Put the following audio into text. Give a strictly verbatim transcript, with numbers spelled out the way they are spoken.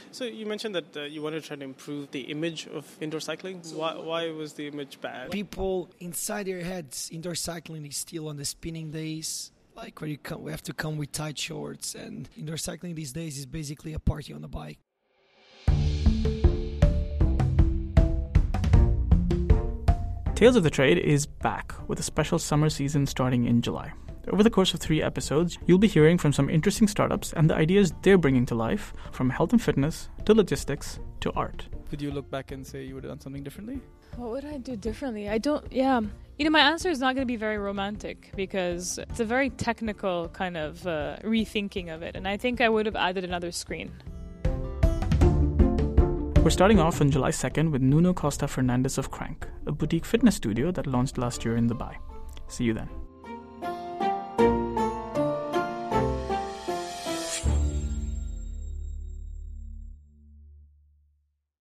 So you mentioned that uh, you wanted to try to improve the image of indoor cycling. Why, why was the image bad? People inside their heads, indoor cycling is still on the spinning days, like where you come, we have to come with tight shorts, and indoor cycling these days is basically a party on a bike. Tales of the Trade is back with a special summer season starting in July. Over the course of three episodes, you'll be hearing from some interesting startups and the ideas they're bringing to life, from health and fitness to logistics to art. Would you look back and say you would have done something differently? What would I do differently? I don't, yeah. You know, my answer is not going to be very romantic because it's a very technical kind of uh, rethinking of it. And I think I would have added another screen. We're starting off on July second with Nuno Costa Fernandes of Crank, a boutique fitness studio that launched last year in Dubai. See you then.